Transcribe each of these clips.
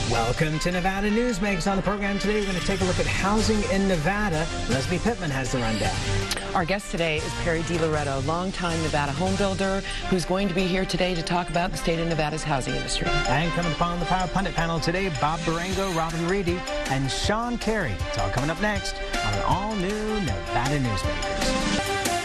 Welcome to Nevada Newsmakers. On the program today, we're going to take a look at housing in Nevada. Leslie Pittman has the rundown. Our guest today is Perry DiLoretto, longtime Nevada home builder, who's going to be here today to talk about the state of Nevada's housing industry. And coming up on the Power Pundit panel today, Bob Barango, Robin Reedy, and Sean Carey. It's all coming up next on an all-new Nevada Newsmakers.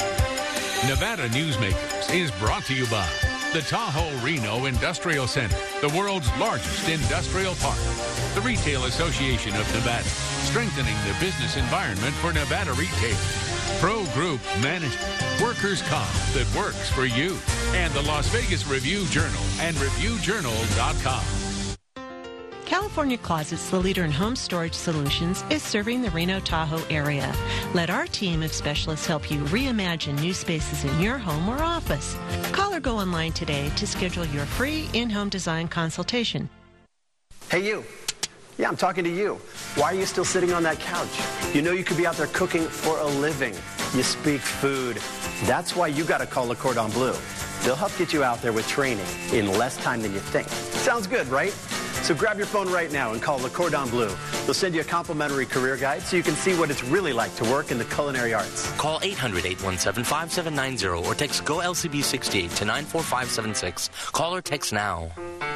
Nevada Newsmakers is brought to you by the Tahoe Reno Industrial Center, the world's largest industrial park. The Retail Association of Nevada, strengthening the business environment for Nevada retail. Pro Group Management, workers' comp that works for you. And the Las Vegas Review-Journal and ReviewJournal.com. California Closets, the leader in home storage solutions, is serving the Reno Tahoe area. Let our team of specialists help you reimagine new spaces in your home or office. Call or go online today to schedule your free in-home design consultation. Hey, you. Yeah, I'm talking to you. Why are you still sitting on that couch? You know you could be out there cooking for a living. You speak food. That's why you got to call Le Cordon Bleu. They'll help get you out there with training in less time than you think. Sounds good, right? So grab your phone right now and call Le Cordon Bleu. They'll send you a complimentary career guide so you can see what it's really like to work in the culinary arts. Call 800-817-5790 or text GO-LCB68 to 94576. Call or text now.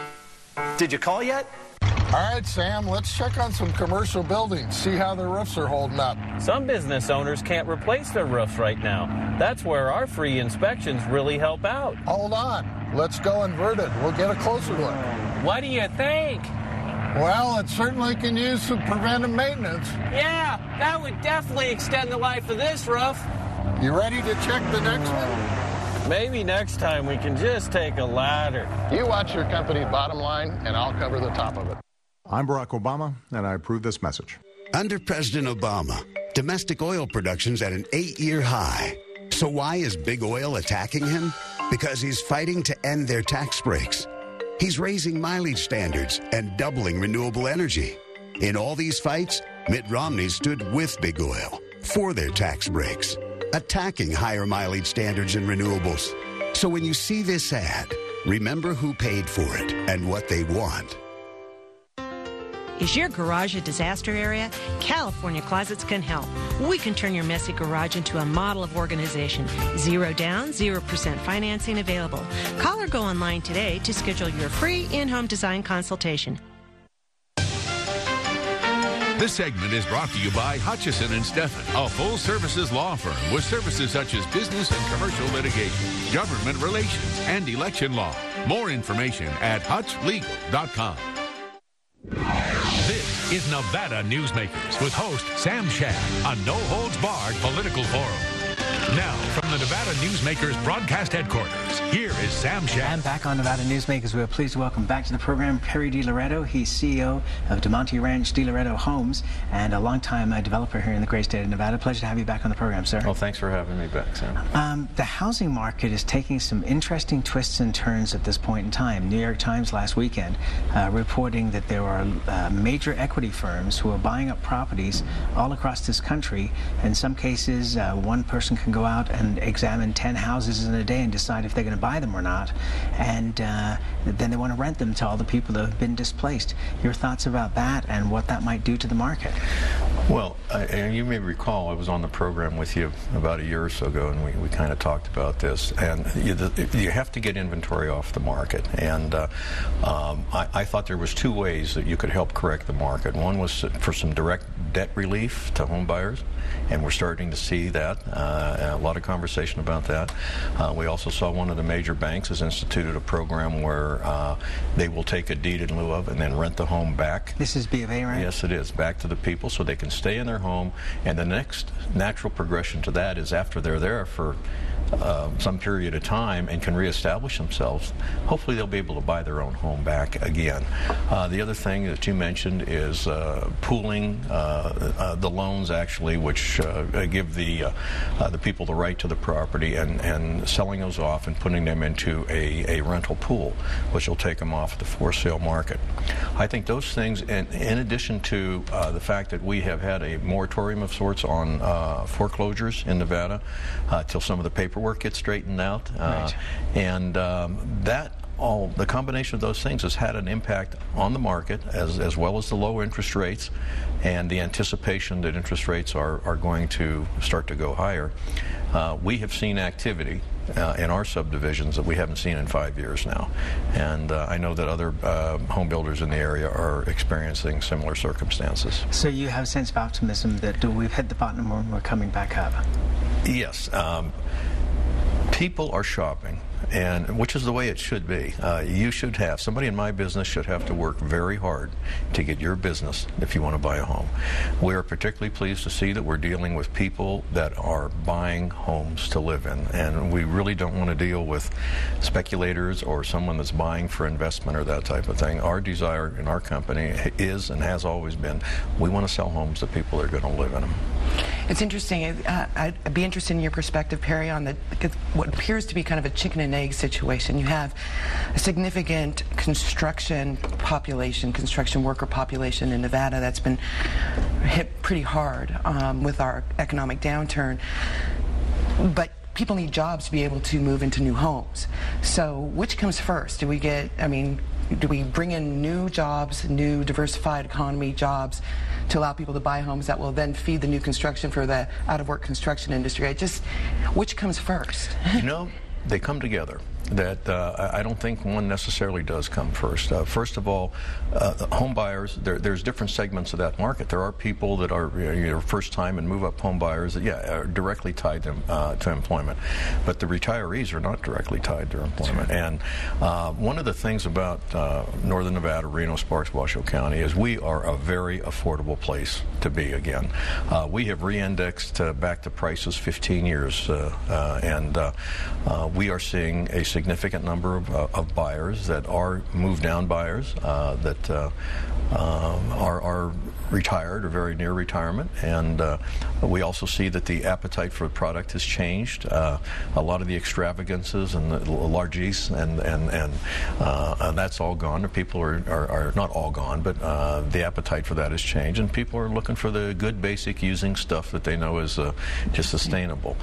Did you call yet? All right, Sam, let's check on some commercial buildings, see how the roofs are holding up. Some business owners can't replace their roofs right now. That's where our free inspections really help out. Hold on. Let's go inverted. We'll get a closer look. What do you think? Well, it certainly can use some preventive maintenance. Yeah, that would definitely extend the life of this roof. You ready to check the next one? Maybe next time we can just take a ladder. You watch your company's bottom line, and I'll cover the top of it. I'm Barack Obama, and I approve this message. Under President Obama, domestic oil production's at an 8-year high. So why is Big Oil attacking him? Because he's fighting to end their tax breaks. He's raising mileage standards and doubling renewable energy. In all these fights, Mitt Romney stood with Big Oil for their tax breaks, attacking higher mileage standards and renewables. So when you see this ad, remember who paid for it and what they want. Is your garage a disaster area? California Closets can help. We can turn your messy garage into a model of organization. 0 down, 0% financing available. Call or go online today to schedule your free in-home design consultation. This segment is brought to you by Hutchison & Steffen, a full-services law firm with services such as business and commercial litigation, government relations, and election law. More information at hutchlegal.com. This is Nevada Newsmakers with host Sam Shad, a no-holds-barred political forum. Now, from the Nevada Newsmakers broadcast headquarters, here is Sam Shad. And back on Nevada Newsmakers, we are pleased to welcome back to the program Perry DiLoretto. He's CEO of DeMonte Ranch DiLoretto Homes and a longtime developer here in the great state of Nevada. Pleasure to have you back on the program, sir. Well, thanks for having me back, Sam. The housing market is taking some interesting twists and turns at this point in time. New York Times last weekend reporting that there are major equity firms who are buying up properties all across this country. In some cases, one person can go out and examine 10 houses in a day and decide if they're going to buy them or not, and then they want to rent them to all the people that have been displaced. Your thoughts about that and what that might do to the market? Well, and you may recall I was on the program with you about a year or so ago, and we kind of talked about this. And you have to get inventory off the market. And I thought there was 2 ways that you could help correct the market. One was for some direct debt relief to home buyers, and we're starting to see that. A lot of conversation about that. We also saw one of the major banks has instituted a program where they will take a deed in lieu of and then rent the home back. This is B of A, right? Yes, it is. Back to the people so they can stay in their home. And the next natural progression to that is after they're there for some period of time and can reestablish themselves, hopefully they'll be able to buy their own home back again. The other thing that you mentioned is pooling the loans, actually, which give the people the right to the property and selling those off and putting them into a rental pool, which will take them off the for sale market. I think those things, in addition to the fact that we have had a moratorium of sorts on foreclosures in Nevada till some of the paperwork gets straightened out, right. and that the combination of those things has had an impact on the market, as well as the low interest rates and the anticipation that interest rates are going to start to go higher. We have seen activity in our subdivisions that we haven't seen in 5 years now. And I know that other home builders in the area are experiencing similar circumstances. So you have a sense of optimism that we've hit the bottom and we're coming back up? Yes. People are shopping, and which is the way it should be. You should have, somebody in my business should have to work very hard to get your business if you want to buy a home. We are particularly pleased to see that we're dealing with people that are buying homes to live in, and we really don't want to deal with speculators or someone that's buying for investment or that type of thing. Our desire in our company is and has always been, we want to sell homes to people that are going to live in them. It's interesting. I'd be interested in your perspective, Perry, on what appears to be kind of a chicken and egg situation. You have a significant construction worker population in Nevada that's been hit pretty hard with our economic downturn. But people need jobs to be able to move into new homes. So which comes first? Do we bring in new jobs, new diversified economy jobs to allow people to buy homes that will then feed the new construction for the out-of-work construction industry? Which comes first? They come together. I don't think one necessarily does come first. First of all, home buyers, there's different segments of that market. There are people that are first-time and move-up home buyers that, are directly tied to employment. But the retirees are not directly tied to employment. And one of the things about Northern Nevada, Reno, Sparks, Washoe County is we are a very affordable place to be again. We have re-indexed back to prices 15 years, and we are seeing a significant number of buyers that are move-down buyers that are retired or very near retirement, and we also see that the appetite for the product has changed. A lot of the extravagances and the largesse and that's all gone. People are not all gone, but the appetite for that has changed, and people are looking for the good, basic using stuff that they know is sustainable.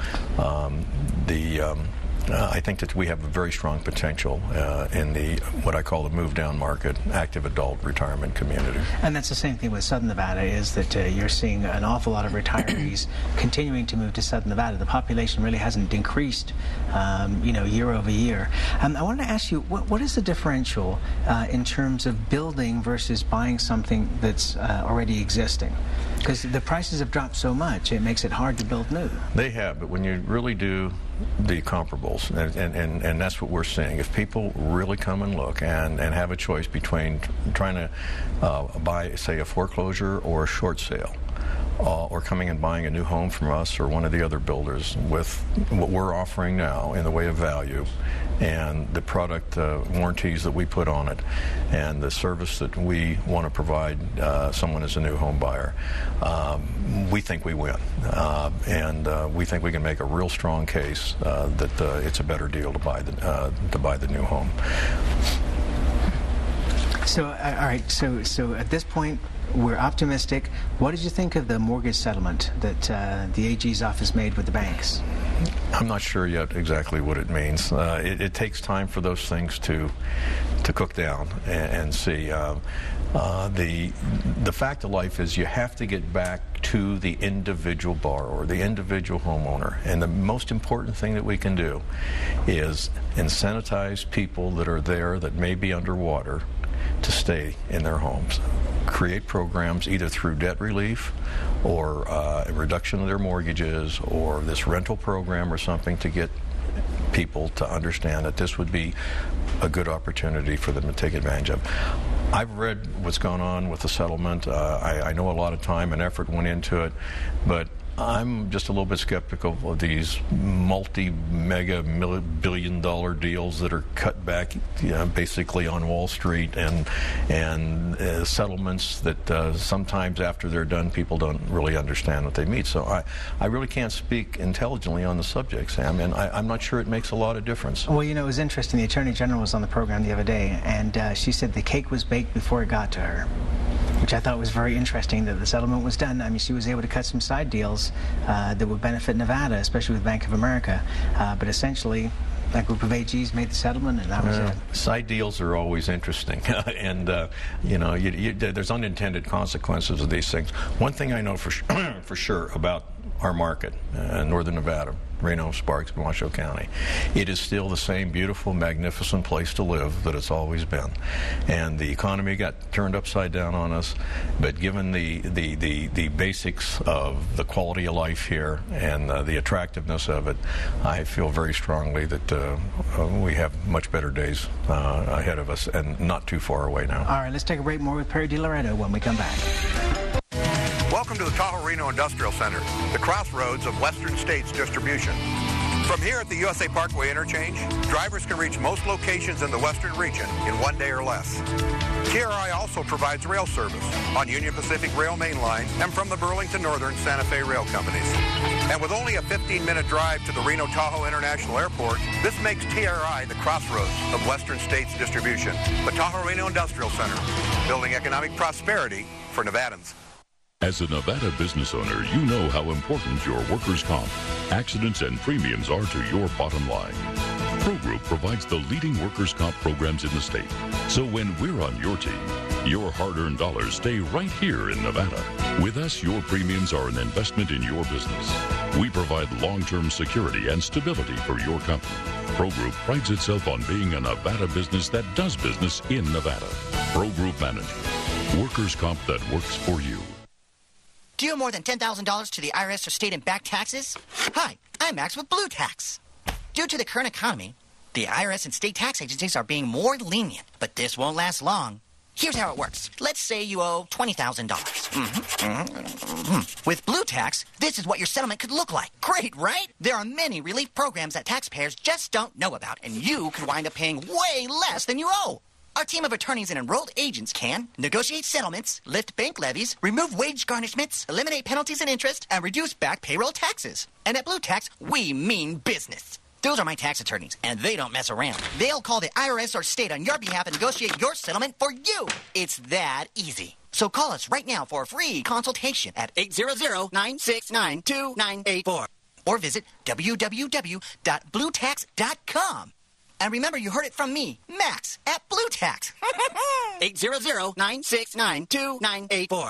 I think that we have a very strong potential in what I call the move-down market, active adult retirement community. And that's the same thing with Southern Nevada, is that you're seeing an awful lot of retirees continuing to move to Southern Nevada. The population really hasn't increased, year over year. I wanted to ask you, what is the differential in terms of building versus buying something that's already existing? Because the prices have dropped so much, it makes it hard to build new. They have, but when you really do the comparables, and that's what we're seeing. If people really come and look and have a choice between trying to buy, say, a foreclosure or a short sale, or coming and buying a new home from us or one of the other builders, with what we're offering now in the way of value and the product warranties that we put on it and the service that we want to provide someone as a new home buyer, we think we win. And we think we can make a real strong case that it's a better deal to buy the new home. So, all right, so at this point, we're optimistic. What did you think of the mortgage settlement that the AG's office made with the banks? I'm not sure yet exactly what it means. It takes time for those things to cook down and see. The fact of life is you have to get back to the individual borrower, the individual homeowner. And the most important thing that we can do is incentivize people that are there that may be underwater to stay in their homes. Create programs either through debt relief or a reduction of their mortgages or this rental program or something to get people to understand that this would be a good opportunity for them to take advantage of. I've read what's going on with the settlement. I know a lot of time and effort went into it, but I'm just a little bit skeptical of these multi-mega billion-dollar deals that are cut back, basically on Wall Street, and settlements that sometimes after they're done, people don't really understand what they mean. So I really can't speak intelligently on the subject, Sam, and I'm not sure it makes a lot of difference. Well, it was interesting. The Attorney General was on the program the other day, and she said the cake was baked before it got to her, which I thought was very interesting, that the settlement was done. I mean, she was able to cut some side deals that would benefit Nevada, especially with Bank of America. But essentially, that group of AGs made the settlement, and that was it. Side deals are always interesting, and there's unintended consequences of these things. One thing I know for sure about our market, Northern Nevada, Reno, Sparks, and Washoe County, it is still the same beautiful, magnificent place to live that it's always been. And the economy got turned upside down on us, but given the basics of the quality of life here and the attractiveness of it, I feel very strongly that we have much better days ahead of us and not too far away now. All right, let's take a break. More with Perry DiLoretto when we come back. Welcome to the Tahoe Reno Industrial Center, the crossroads of Western States distribution. From here at the USA Parkway interchange, drivers can reach most locations in the western region in 1 day or less. TRI also provides rail service on Union Pacific Rail Main Line and from the Burlington Northern Santa Fe rail companies. And with only a 15-minute drive to the Reno-Tahoe International Airport, this makes TRI the crossroads of Western States distribution. The Tahoe Reno Industrial Center, building economic prosperity for Nevadans. As a Nevada business owner, you know how important your workers' comp, accidents, and premiums are to your bottom line. ProGroup provides the leading workers' comp programs in the state. So when we're on your team, your hard-earned dollars stay right here in Nevada. With us, your premiums are an investment in your business. We provide long-term security and stability for your company. ProGroup prides itself on being a Nevada business that does business in Nevada. ProGroup Management. Workers' comp that works for you. Do you owe more than $10,000 to the IRS or state and back taxes? Hi, I'm Max with Blue Tax. Due to the current economy, the IRS and state tax agencies are being more lenient, but this won't last long. Here's how it works. Let's say you owe $20,000. With Blue Tax, this is what your settlement could look like. Great, right? There are many relief programs that taxpayers just don't know about, and you could wind up paying way less than you owe. Our team of attorneys and enrolled agents can negotiate settlements, lift bank levies, remove wage garnishments, eliminate penalties and interest, and reduce back payroll taxes. And at Blue Tax, we mean business. Those are my tax attorneys, and they don't mess around. They'll call the IRS or state on your behalf and negotiate your settlement for you. It's that easy. So call us right now for a free consultation at 800-969-2984 or visit www.bluetax.com. And remember, you heard it from me, Max, at Blue Tax. 800-969-2984.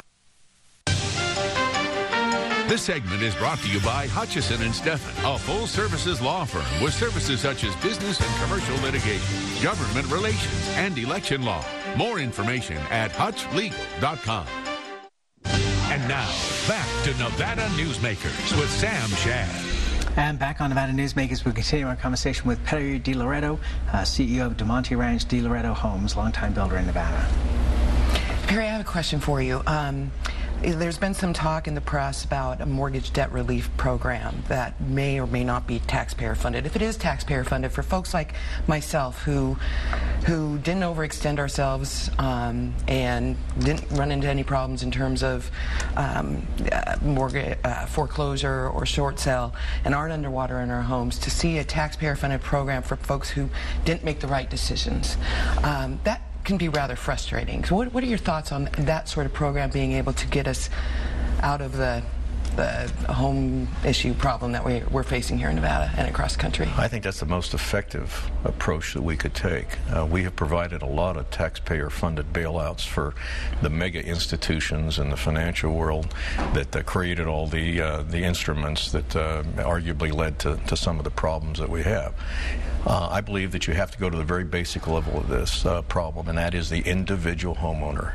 This segment is brought to you by Hutchison & Steffen, a full-services law firm with services such as business and commercial litigation, government relations, and election law. More information at hutchlegal.com. And now, back to Nevada Newsmakers with Sam Shad. And back on Nevada Newsmakers, we continue our conversation with Perry DiLoretto, CEO of DeMonte Ranch DiLoretto Homes, longtime builder in Nevada. Perry, I have a question for you. There's been some talk in the press about a mortgage debt relief program that may or may not be taxpayer funded. If it is taxpayer funded, for folks like myself who didn't overextend ourselves and didn't run into any problems in terms of mortgage foreclosure or short sale and aren't underwater in our homes, to see a taxpayer funded program for folks who didn't make the right decisions, that can be rather frustrating. So what are your thoughts on that sort of program being able to get us out of the home issue problem that we're facing here in Nevada and across the country? I think that's the most effective approach that we could take. We have provided a lot of taxpayer-funded bailouts for the mega institutions in the financial world that created all the instruments that arguably led to some of the problems that we have. I believe that you have to go to the very basic level of this problem, and that is the individual homeowner.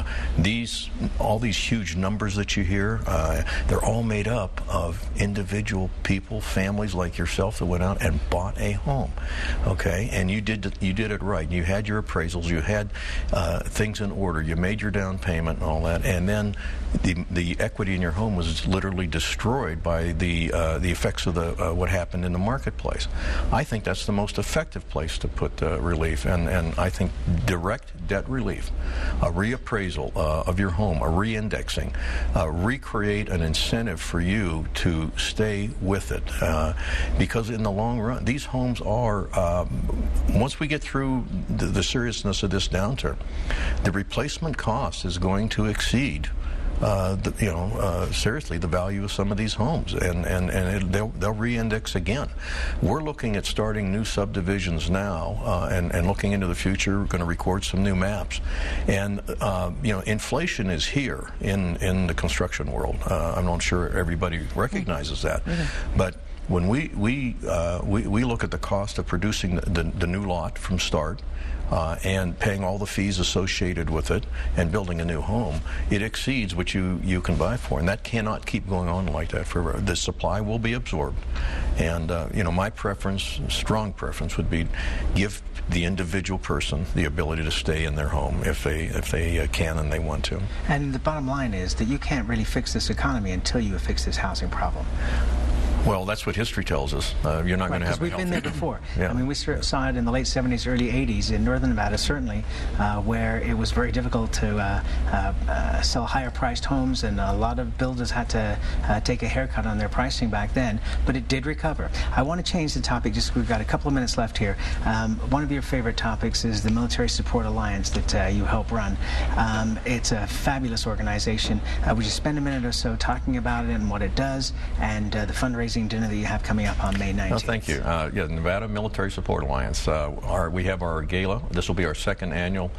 All these huge numbers that you hear, they're all made up of individual people, families like yourself that went out and bought a home. Okay, and you did it right. You had your appraisals, you had things in order, you made your down payment and all that, and then the equity in your home was literally destroyed by the effects of what happened in the marketplace. I think that's the most effective place to put relief, and I think direct debt relief, a reappraisal of your home, a re-indexing, recreate an incentive for you to stay with it, because in the long run, these homes are, once we get through the seriousness of this downturn, the replacement cost is going to exceed seriously the value of some of these homes, and they'll re-index again. We're looking at starting new subdivisions now, and looking into the future. We're going to record some new maps, and inflation is here in the construction world. I'm not sure everybody recognizes that, but when we look at the cost of producing the new lot from start, and paying all the fees associated with it and building a new home, it exceeds what you can buy for, and that cannot keep going on like that forever. The supply will be absorbed, and my preference, strong preference, would be give the individual person the ability to stay in their home if they can and they want to. And the bottom line is that you can't really fix this economy until you fix this housing problem. Well, that's what history tells us. You're not going to have. Because we've been there before. Yeah. I mean, we saw it in the late 70s, early 80s in northern Nevada, certainly, where it was very difficult to sell higher-priced homes, and a lot of builders had to take a haircut on their pricing back then. But it did recover. I want to change the topic. Just we've got a couple of minutes left here. One of your favorite topics is the Military Support Alliance that you help run. It's a fabulous organization. Would you spend a minute or so talking about it and what it does, and the fundraising dinner that you have coming up on May 19th? Oh, thank you. Nevada Military Support Alliance. We have our gala. This will be our second annual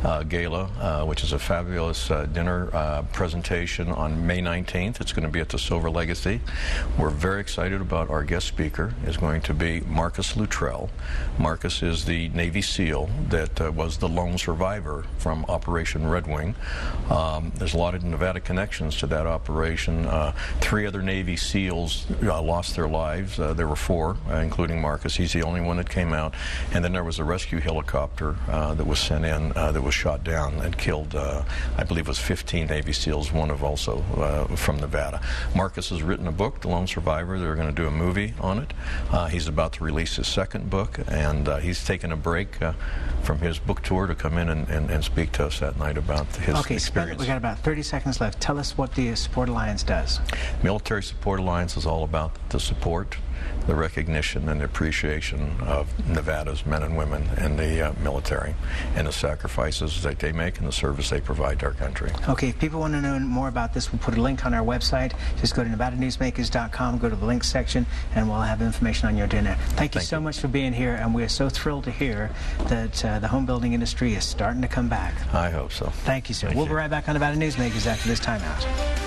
gala, which is a fabulous dinner presentation on May 19th. It's going to be at the Silver Legacy. We're very excited about our guest speaker. Is going to be Marcus Luttrell. Marcus is the Navy SEAL that was the lone survivor from Operation Red Wing. There's a lot of Nevada connections to that operation. 3 other Navy SEALs lost their lives. There were 4, including Marcus. He's the only one that came out. And then there was a rescue helicopter that was sent in that was shot down and killed, I believe it was 15 Navy SEALs, one of also from Nevada. Marcus has written a book, The Lone Survivor. They're going to do a movie on it. He's about to release his second book, and he's taken a break from his book tour to come in and speak to us that night about his experience. We got about 30 seconds left. Tell us what the Support Alliance does. Military Support Alliance is all about the support, the recognition, and the appreciation of Nevada's men and women in the military, and the sacrifices that they make and the service they provide to our country. Okay, if people want to know more about this, we'll put a link on our website. Just go to NevadaNewsmakers.com, go to the links section, and we'll have information on your dinner. Thank you so much for being here, and we're so thrilled to hear that the home building industry is starting to come back. I hope so. Thank you, sir. We'll be right back on Nevada Newsmakers after this timeout.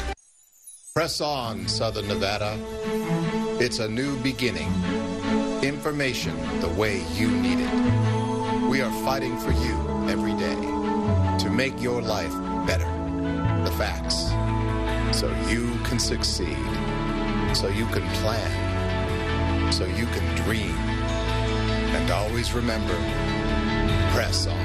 Press on, Southern Nevada. It's a new beginning. Information the way you need it. We are fighting for you every day to make your life better. The facts. So you can succeed. So you can plan. So you can dream. And always remember, press on.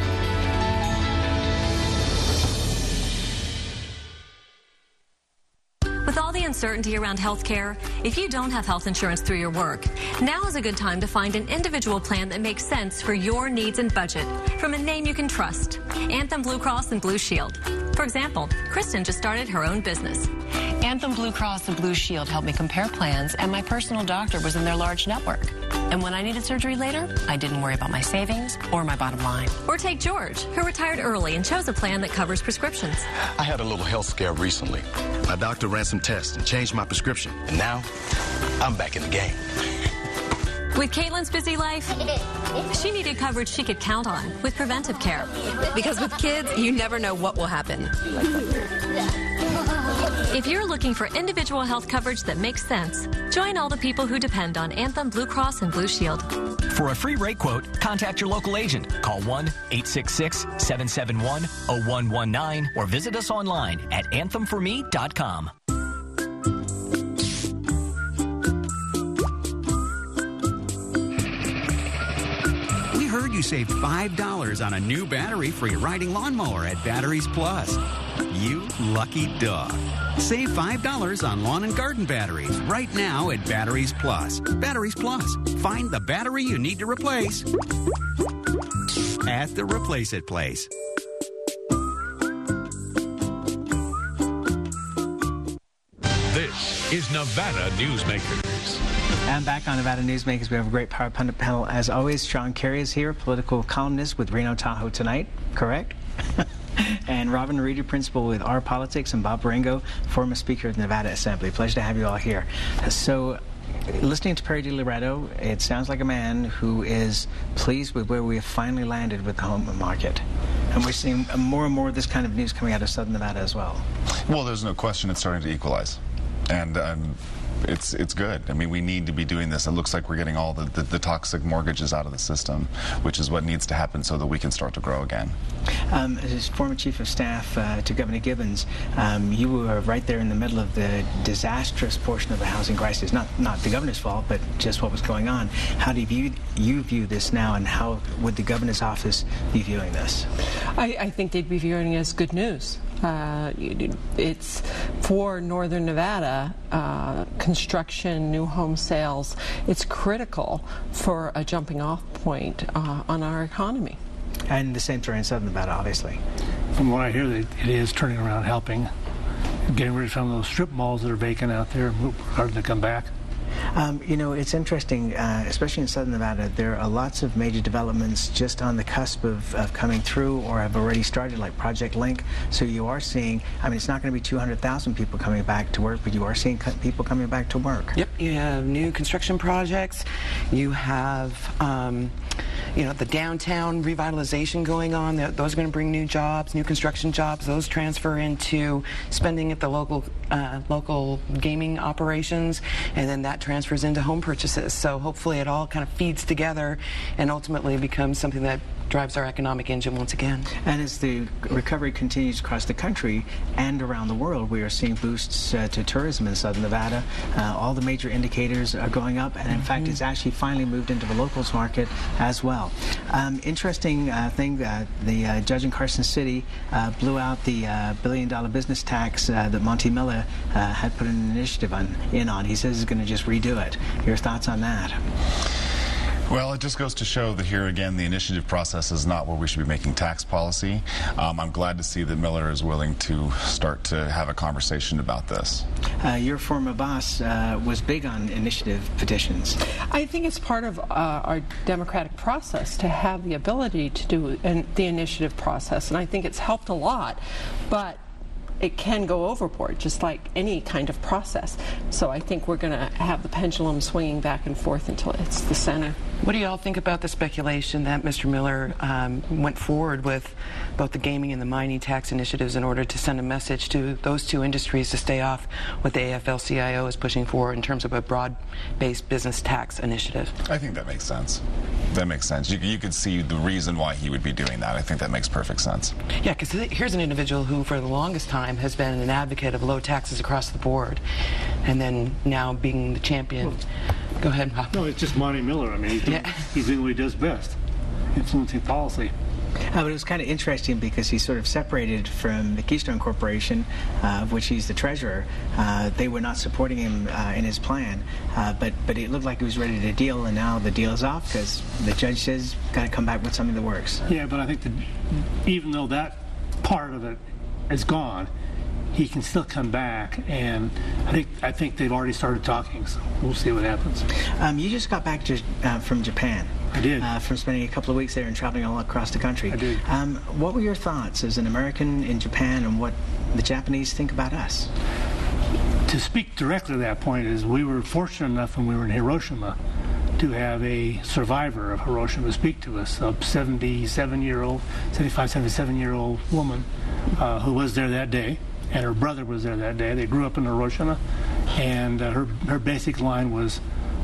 With all the uncertainty around healthcare, if you don't have health insurance through your work, now is a good time to find an individual plan that makes sense for your needs and budget from a name you can trust, Anthem Blue Cross and Blue Shield. For example, Kristen just started her own business. Anthem Blue Cross and Blue Shield helped me compare plans, and my personal doctor was in their large network. And when I needed surgery later, I didn't worry about my savings or my bottom line. Or take George, who retired early and chose a plan that covers prescriptions. I had a little health scare recently. My doctor ran some tests and changed my prescription. And now, I'm back in the game. With Caitlin's busy life, she needed coverage she could count on with preventive care. Because with kids, you never know what will happen. If you're looking for individual health coverage that makes sense, join all the people who depend on Anthem Blue Cross and Blue Shield. For a free rate quote, contact your local agent. Call 1-866-771-0119 or visit us online at anthemforme.com. We heard you saved $5 on a new battery-free riding lawnmower at Batteries Plus. You lucky dog. Save $5 on lawn and garden batteries right now at Batteries Plus. Batteries Plus. Find the battery you need to replace at the Replace It place. This is Nevada Newsmakers. And back on Nevada Newsmakers, we have a great Power Pundit panel. As always, Sean Carey is here, political columnist with Reno Tahoe Tonight, correct? And Robin Reeder, principal with Our Politics, and Bob Marengo, former Speaker of the Nevada Assembly. Pleasure to have you all here. So, listening to Perry DiLoretto, it sounds like a man who is pleased with where we have finally landed with the home market. And we're seeing more and more of this kind of news coming out of Southern Nevada as well. Well, there's no question it's starting to equalize. And it's good. I mean, we need to be doing this. It looks like we're getting all the toxic mortgages out of the system, which is what needs to happen so that we can start to grow again. As former Chief of Staff to Governor Gibbons, you were right there in the middle of the disastrous portion of the housing crisis. Not the governor's fault, but just what was going on. How do you view this now, and how would the governor's office be viewing this? I think they'd be viewing it as good news. It's for Northern Nevada, construction, new home sales. It's critical for a jumping off point on our economy. And the same story in Southern Nevada, obviously. From what I hear, it is turning around, helping, getting rid of some of those strip malls that are vacant out there, starting to come back. You know, it's interesting, especially in Southern Nevada, there are lots of major developments just on the cusp of coming through or have already started, like Project Link. So you are seeing, I mean, it's not going to be 200,000 people coming back to work, but you are seeing people coming back to work. Yep, you have new construction projects. You have, you know, the downtown revitalization going on. Those are going to bring new jobs, new construction jobs. Those transfer into spending at the local gaming operations, and then that transfers into home purchases. So hopefully it all kind of feeds together and ultimately becomes something that drives our economic engine once again. And as the recovery continues across the country and around the world, we are seeing boosts to tourism in Southern Nevada. All the major indicators are going up, and in fact it's actually finally moved into the locals market as well. Interesting thing, the judge in Carson City blew out the $1 billion business tax that Monty Miller had put an initiative in on. He says he's going to just redo it. Your thoughts on that? Well, it just goes to show that here again the initiative process is not where we should be making tax policy. I'm glad to see that Miller is willing to start to have a conversation about this. Your former boss was big on initiative petitions. I think it's part of our democratic process to have the ability to do the initiative process, and I think it's helped a lot. But it can go overboard, just like any kind of process. So I think we're going to have the pendulum swinging back and forth until it's the center. What do you all think about the speculation that Mr. Miller went forward with both the gaming and the mining tax initiatives in order to send a message to those two industries to stay off what the AFL-CIO is pushing for in terms of a broad-based business tax initiative? I think that makes sense. That makes sense. You could see the reason why he would be doing that. I think that makes perfect sense. Yeah, because here's an individual who for the longest time has been an advocate of low taxes across the board, and then now being the champion. Go ahead, Bob. No, it's just Monty Miller. I mean, he's doing what he does best, influencing policy. But it was kind of interesting because he sort of separated from the Keystone Corporation, of which he's the treasurer. They were not supporting him in his plan, but it looked like he was ready to deal, and now the deal is off because the judge says got to come back with something that works. Yeah, but I think that even though that part of it is gone, he can still come back, and I think they've already started talking, so we'll see what happens. You just got back from Japan. I did. From spending a couple of weeks there and traveling all across the country. I did. What were your thoughts as an American in Japan, and what the Japanese think about us? To speak directly to that point is we were fortunate enough when we were in Hiroshima to have a survivor of Hiroshima speak to us, a 77-year-old woman who was there that day. And her brother was there that day. They grew up in Hiroshima, and her basic line was,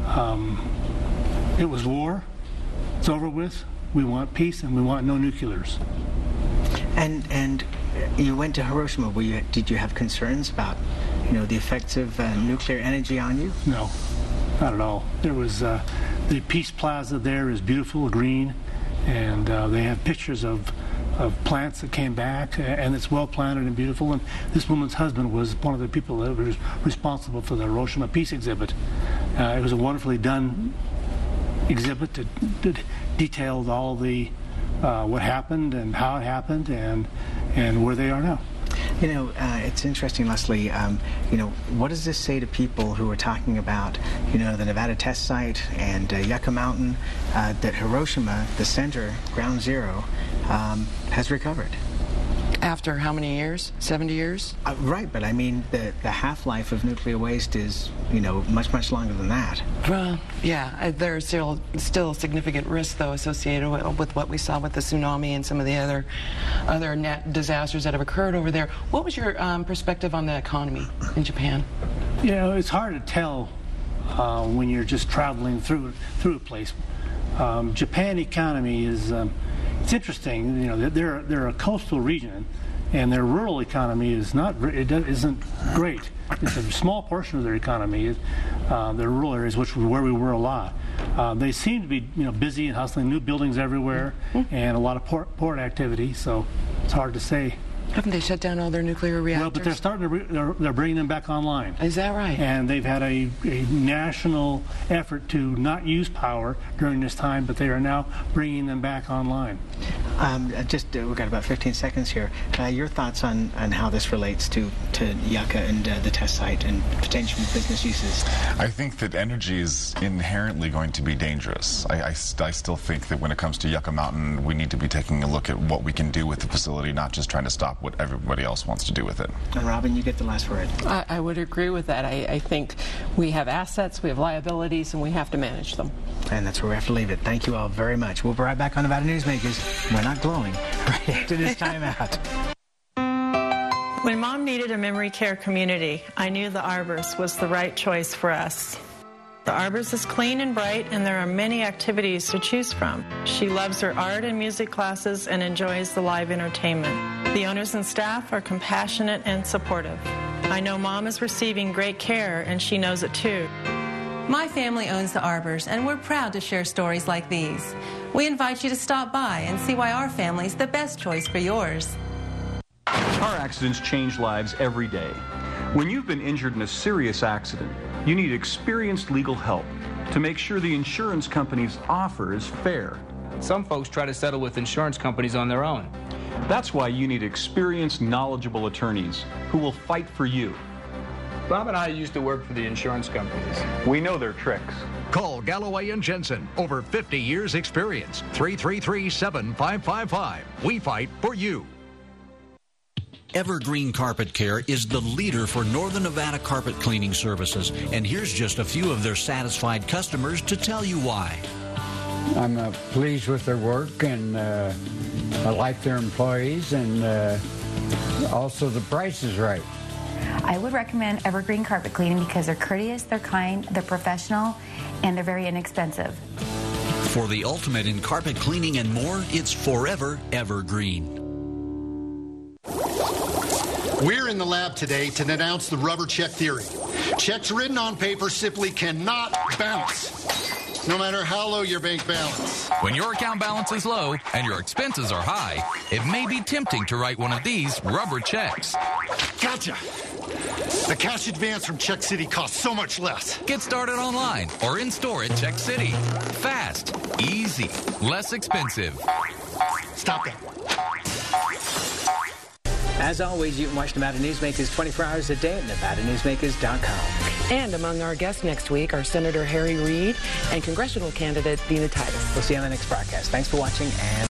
it was war, it's over with, we want peace, and we want no nuclears. And you went to Hiroshima. Did you have concerns about, the effects of nuclear energy on you? No, not at all. There was, the Peace Plaza there is beautiful, green, and they have pictures of plants that came back, and it's well planted and beautiful. And this woman's husband was one of the people that was responsible for the Hiroshima Peace exhibit. It was a wonderfully done exhibit that detailed all the what happened and how it happened and where they are now. It's interesting, Leslie. What does this say to people who are talking about, the Nevada test site and Yucca Mountain, that Hiroshima, the center, ground zero, has recovered? After how many years? 70 years? Right, but I mean, the half-life of nuclear waste is, much longer than that. Well, yeah, there's still significant risk, though, associated with what we saw with the tsunami and some of the other net disasters that have occurred over there. What was your perspective on the economy in Japan? It's hard to tell when you're just traveling through a place. Japan economy is it's interesting. They're a coastal region, and their rural economy isn't great. It's a small portion of their economy. Their rural areas, which was where we were a lot. They seem to be busy and hustling, new buildings everywhere, and a lot of port activity. So it's hard to say. Haven't they shut down all their nuclear reactors? Well, but they're starting to they're bringing them back online. Is that right? And they've had a national effort to not use power during this time, but they are now bringing them back online. We've got about 15 seconds here. Your thoughts on how this relates to Yucca and the test site and potential business uses? I think that energy is inherently going to be dangerous. I still think that when it comes to Yucca Mountain, we need to be taking a look at what we can do with the facility, not just trying to stop what everybody else wants to do with it. And Robin, you get the last word. I would agree with that. I think we have assets, we have liabilities, and we have to manage them. And that's where we have to leave it. Thank you all very much. We'll be right back on Nevada Newsmakers. We're not glowing right after this time out. When Mom needed a memory care community, I knew the Arbors was the right choice for us. The Arbors is clean and bright, and there are many activities to choose from. She loves her art and music classes and enjoys the live entertainment. The owners and staff are compassionate and supportive. I know Mom is receiving great care, and she knows it too. My family owns the Arbors, and we're proud to share stories like these. We invite you to stop by and see why our family is the best choice for yours. Car accidents change lives every day. When you've been injured in a serious accident, you need experienced legal help to make sure the insurance company's offer is fair. Some folks try to settle with insurance companies on their own. That's why you need experienced, knowledgeable attorneys who will fight for you. Bob and I used to work for the insurance companies. We know their tricks. Call Galloway and Jensen. Over 50 years experience. 333-7555. We fight for you. Evergreen Carpet Care is the leader for Northern Nevada carpet cleaning services, and here's just a few of their satisfied customers to tell you why. I'm pleased with their work, and I like their employees, and also the price is right. I would recommend Evergreen Carpet Cleaning because they're courteous, they're kind, they're professional, and they're very inexpensive. For the ultimate in carpet cleaning and more, it's forever Evergreen. We're in the lab today to denounce the rubber check theory. Checks written on paper simply cannot bounce, no matter how low your bank balance. When your account balance is low and your expenses are high, it may be tempting to write one of these rubber checks. Gotcha. The cash advance from Check City costs so much less. Get started online or in store at Check City. Fast, easy, less expensive. Stop that. As always, you can watch Nevada Newsmakers 24 hours a day at NevadaNewsmakers.com. And among our guests next week are Senator Harry Reid and congressional candidate Dina Titus. We'll see you on the next broadcast. Thanks for watching and